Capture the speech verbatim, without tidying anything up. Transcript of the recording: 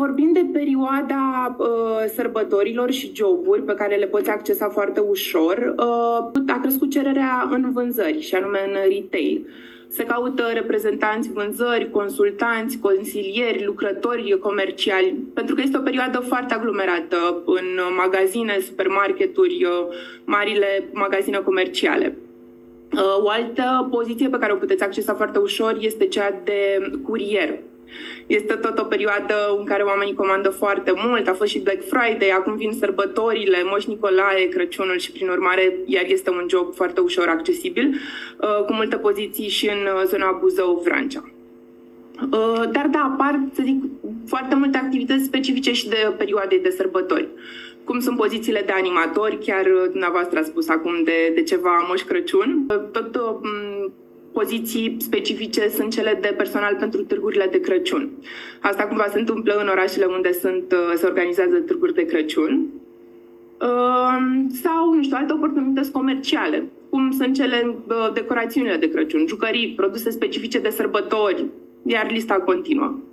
vorbim de perioada uh, sărbătorilor și joburi pe care le poți accesa foarte ușor, uh, a crescut cererea în vânzări, și anume în retail. Se caută reprezentanți vânzări, consultanți, consilieri, lucrători comerciali, pentru că este o perioadă foarte aglomerată în magazine, supermarketuri, marile magazine comerciale. O altă poziție pe care o puteți accesa foarte ușor este cea de curier. Este tot o perioadă în care oamenii comandă foarte mult, a fost și Black Friday, acum vin sărbătorile, Moș Nicolae, Crăciunul și prin urmare iar este un job foarte ușor accesibil, cu multe poziții și în zona Buzău-Vrancea. Dar da, apar, să zic, foarte multe activități specifice și de perioade de sărbători, cum sunt pozițiile de animatori, chiar dumneavoastră ați spus acum de, de ceva Moș Crăciun. Tot poziții specifice sunt cele de personal pentru târgurile de Crăciun. Asta cumva se întâmplă în orașele unde sunt, se organizează târguri de Crăciun. Sau, nu știu, alte oportunități comerciale, cum sunt cele decorațiunile de Crăciun, jucării, produse specifice de sărbători, iar lista continuă.